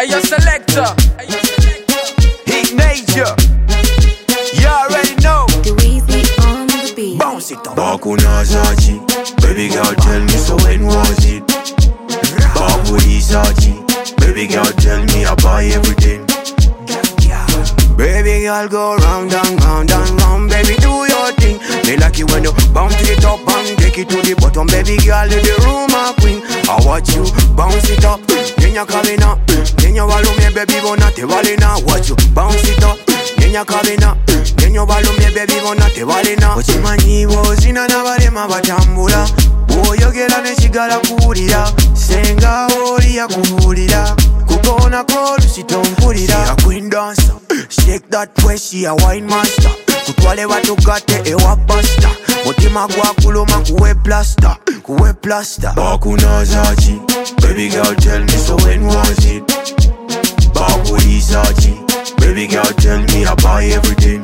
your selector. Heat Major. You already know. The Weezy on the beat. Bounce it up. Bakuna Sachi, baby girl tell me so when was it? Bakuri Sachi, baby girl tell me I buy everything. Baby girl go round and round and round. Baby do your thing. Me like it when you bounce to the top and take it to the bottom. Baby girl in the room a queen. I watch you bounce it up. Then you coming up. Then you follow me baby wanna te valina. Watch you bounce it up. Then you coming up. Then you follow me baby wanna te valina. Uchimanyi wozina na balema batambula. Oyogera nesigala kuwulira. Senga oli yakubuulira. Kukona kolusito mpulira. She a queen dancer. Shake that way, she a wine master. Kutwale batugate ewa pasta. Mutima gwa kuluma kuwe plaster. Kuwe plaster. Bakuna Sachi, baby girl tell me so when was it? Bakuri Sachi, baby girl tell me I buy everything.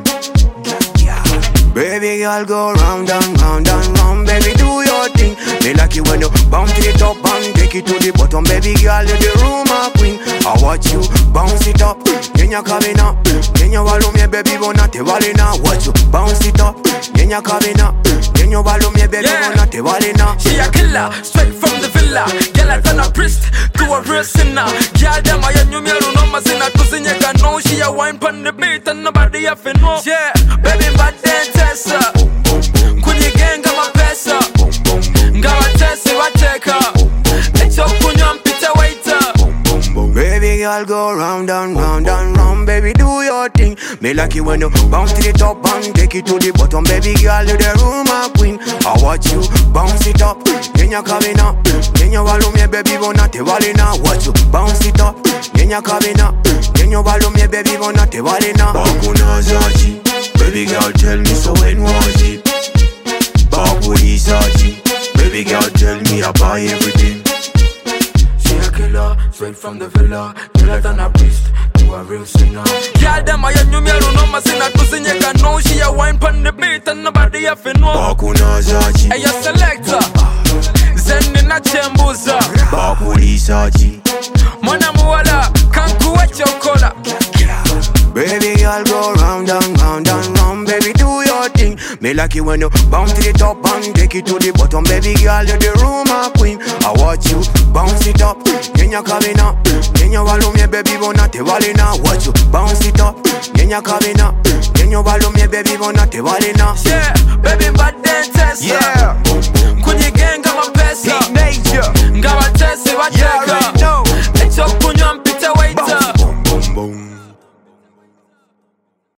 Baby girl go round and round and round. Baby do your thing. Me like it when you bounce to the top and take it to the bottom. Baby girl in the room a queen. I watch you bounce it up. Then you coming up. Then you follow me baby wanna te valina. Watch you bounce it up. Then you coming up. Then you follow me baby wanna te valina. She a killer, straight from the villa. Girl I turn a priest to a real sinner. Girl them I you me no mazina kuzinye kano. She a wine pon the beat and nobody have to know. Yeah, baby bad then tessa. Kwenye genga mapesa. Ngawa tesi wateka. Echo kunywa mpita waiter. Baby girl go round and round and round. Baby do your thing. Me like it when you bounce to the top and take it to the bottom. Baby girl in the room a queen. I watch you bounce it up. Then you coming up. Then you follow me baby wanna te valina. Watch you bounce it up. Then you coming up. Then you follow me baby wanna te valina. Bakuna Sachi, baby girl tell me so when was it? Bakuri Sachi, baby girl tell me I buy everything. She a killer, straight from the villa. Killer than a priest to a real sinner. Girl them I you me no mazina kuzinye kano. She a wine pon the beat and nobody have to know. Bakuna Sachi, Hey your selector. Zen na chembuza. Bakuri Sachi, Mwana muwala kankuwa chokola. Baby girl go round and round and round. Baby do your thing. Me like it when you bounce to the top and take it to the bottom. Baby girl in the room a queen. I watch you bounce it up. Then you coming up. Then you follow me baby wanna te valina. Watch you bounce it up. Then you coming up. Then you follow me baby wanna te valina. Yeah, baby bad then tessa. Yeah. Kwenye genga mapesa. Heat Major. Ngawa tesi wateka.